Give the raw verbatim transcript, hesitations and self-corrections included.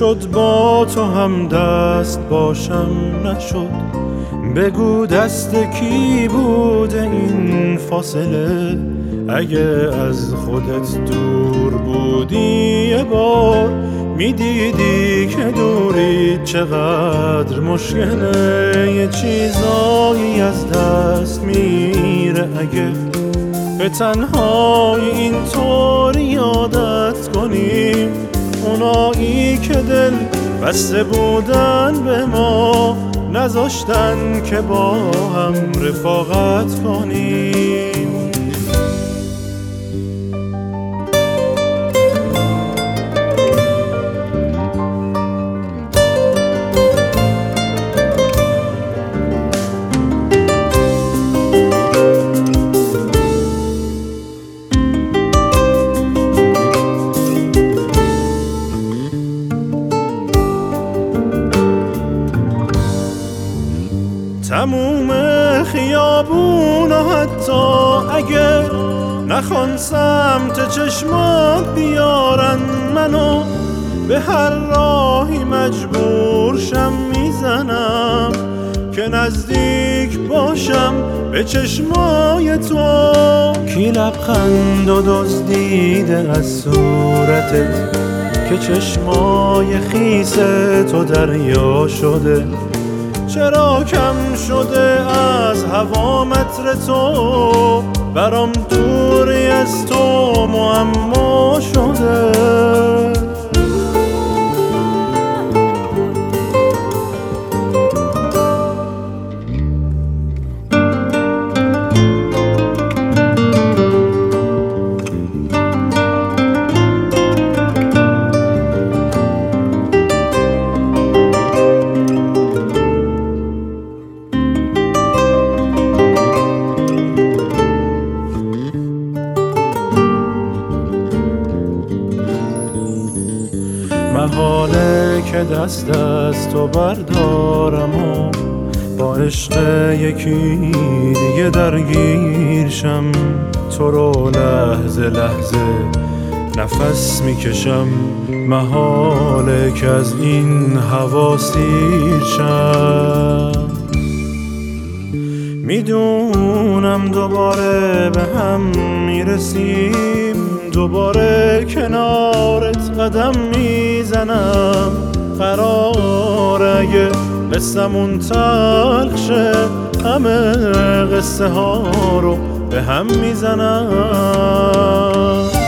شد با تو هم دست باشم نشد، بگو دست کی بوده این فاصله؟ اگه از خودت دور بودی یه بار میدیدی که دوری چقدر مشکله. یه چیزایی از دست میره اگه به تنهایی اینطور یادت کنیم، اونایی که دل بسته بودن به ما نذاشتن که با هم رفاقت کنیم. تموم خیابون و حتی اگه نخوان سمت چشمات بیارن منو، به هر راهی مجبور شم میزنم که نزدیک باشم به چشمای تو. کی لبخند و دزدیده از صورتت که چشمای خیس تو دریا شده؟ چرا کم شده از هوا متر تو؟ برام دوری از تو معما شده. محاله که دست از تو بردارم و با عشق یکی دیگه درگیر شم. تو رو لحظه لحظه نفس میکشم، محاله که از این هوا سیر شم. میدونم دوباره به هم میرسیم، دوباره کنارت قدم میزنم. قراره اگه قصه‌مون تلخ شه، همه قصه ها رو به هم میزنم.